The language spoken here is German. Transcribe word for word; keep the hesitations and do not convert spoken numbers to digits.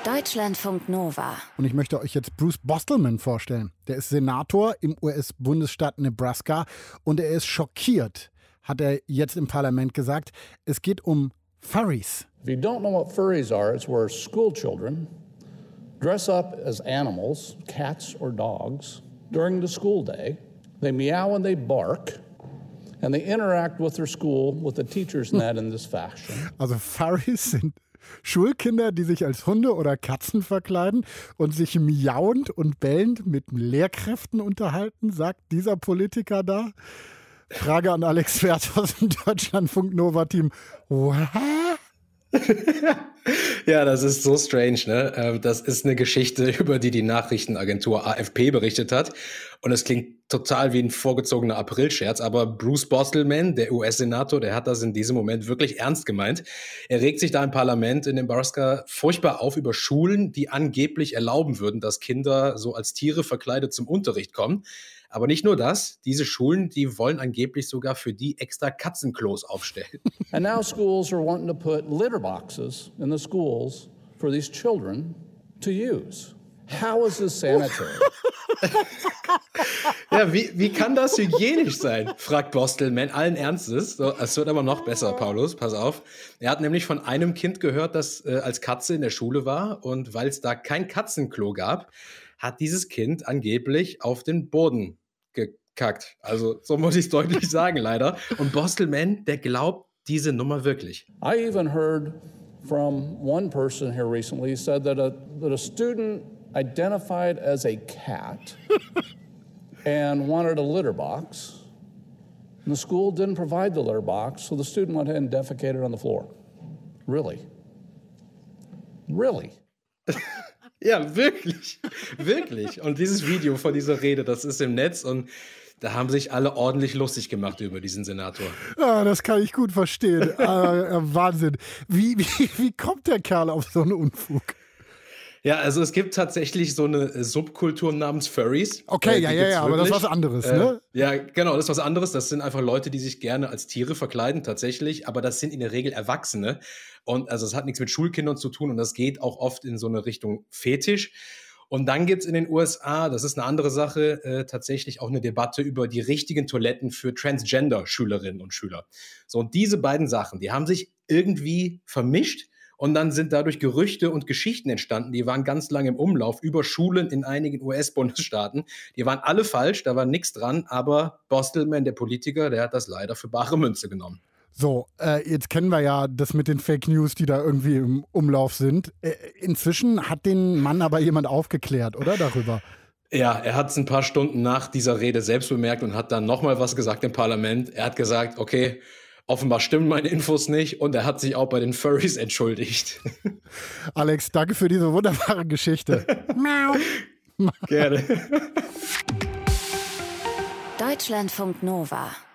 Deutschlandfunk Nova. Und ich möchte euch jetzt Bruce Bostelman vorstellen. Der ist Senator im U S-Bundesstaat Nebraska und er ist schockiert, hat er jetzt im Parlament gesagt. Es geht um Furries. If you don't know what furries are, it's where school children dress up as animals, cats or dogs, during the school day. They meow and they bark. And they interact with their school, with the teachers and that in this fashion. Also Furries sind Schulkinder, die sich als Hunde oder Katzen verkleiden und sich miauend und bellend mit Lehrkräften unterhalten, sagt dieser Politiker da. Frage an Alex Werth aus dem Deutschlandfunk Nova-Team. What? Ja, das ist so strange, ne? Das ist eine Geschichte, über die die Nachrichtenagentur A F P berichtet hat. Und es klingt total wie ein vorgezogener Aprilscherz. Aber Bruce Bostelman, der U S-Senator, der hat das in diesem Moment wirklich ernst gemeint. Er regt sich da im Parlament in Nebraska furchtbar auf über Schulen, die angeblich erlauben würden, dass Kinder so als Tiere verkleidet zum Unterricht kommen. Aber nicht nur das, diese Schulen, die wollen angeblich sogar für die extra Katzenklos aufstellen. And now schools are wanting to put litter boxes in the schools for these children to use. How is this sanitary? Ja, wie, wie kann das hygienisch sein? Fragt Bostelman allen Ernstes. So, es wird aber noch besser, Paulus, pass auf. Er hat nämlich von einem Kind gehört, das äh, als Katze in der Schule war. Und weil es da kein Katzenklo gab, hat dieses Kind angeblich auf den Boden gekackt. Also so muss ich es deutlich sagen, leider. Und Bostelman, der glaubt diese Nummer wirklich. I even heard from one person here recently said that a, that a student identified as a cat and wanted a litter box. And the school didn't provide the litter box, so the student went ahead and defecated on the floor. Really? Really? Ja, wirklich, wirklich. Und dieses Video von dieser Rede, das ist im Netz und da haben sich alle ordentlich lustig gemacht über diesen Senator. Ja, das kann ich gut verstehen. äh, Wahnsinn. Wie, wie, wie kommt der Kerl auf so einen Unfug? Ja, also es gibt tatsächlich so eine Subkultur namens Furries. Okay, äh, ja, ja, ja, aber das ist was anderes, äh, ne? Ja, genau, das ist was anderes. Das sind einfach Leute, die sich gerne als Tiere verkleiden, tatsächlich. Aber das sind in der Regel Erwachsene. Und also es hat nichts mit Schulkindern zu tun und das geht auch oft in so eine Richtung Fetisch. Und dann gibt's in den U S A, das ist eine andere Sache, äh, tatsächlich auch eine Debatte über die richtigen Toiletten für Transgender-Schülerinnen und Schüler. So, und diese beiden Sachen, die haben sich irgendwie vermischt. Und dann sind dadurch Gerüchte und Geschichten entstanden, die waren ganz lange im Umlauf über Schulen in einigen U S-Bundesstaaten. Die waren alle falsch, da war nichts dran, aber Bostelman, der Politiker, der hat das leider für bare Münze genommen. So, äh, jetzt kennen wir ja das mit den Fake News, die da irgendwie im Umlauf sind. Äh, inzwischen hat den Mann aber jemand aufgeklärt, oder, darüber? Ja, er hat es ein paar Stunden nach dieser Rede selbst bemerkt und hat dann nochmal was gesagt im Parlament. Er hat gesagt, okay, offenbar stimmen meine Infos nicht und er hat sich auch bei den Furries entschuldigt. Alex, danke für diese wunderbare Geschichte. Gerne. Deutschlandfunk Nova.